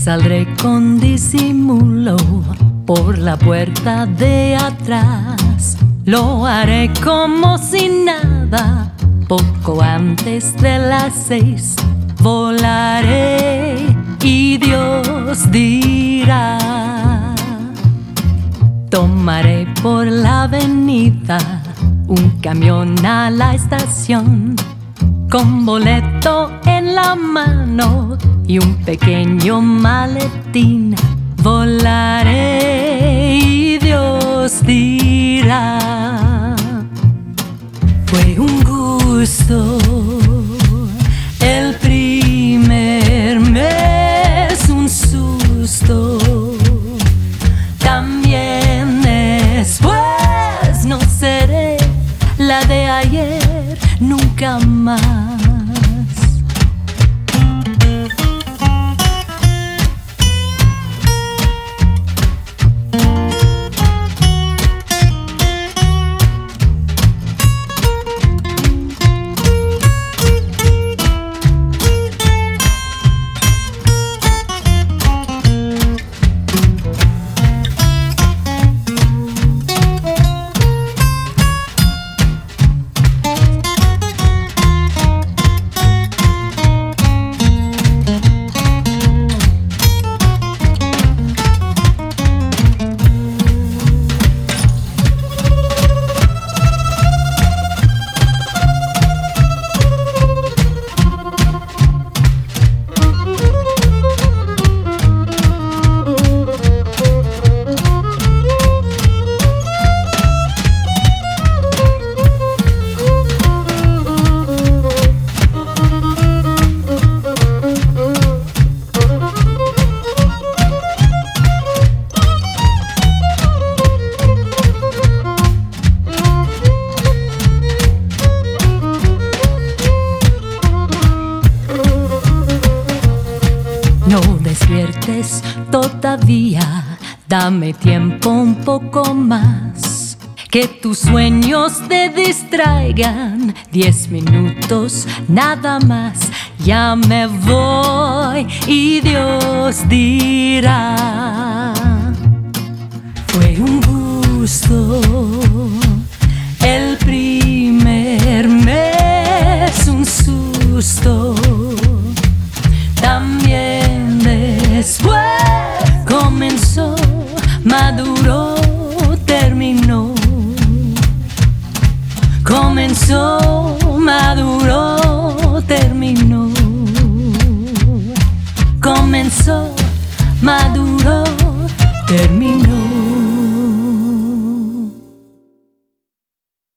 Saldré con disimulo por la puerta de atrás. Lo haré como si nada. Poco antes de las 6 volaré y Dios dirá. Tomaré por la avenida un camión a la estación, con boleto en la mano y un pequeño maletín. Volaré y Dios dirá. Fue un gusto el primer mes, un susto también después. No seré la de ayer nunca más. No despiertes todavía, dame tiempo un poco más. Que tus sueños te distraigan, 10 minutos nada más. Ya me voy y Dios dirá. Fue un gusto el primer mes, un susto también después. Comenzó, maduró, terminó. Comenzó, maduró, terminó. Comenzó, maduró.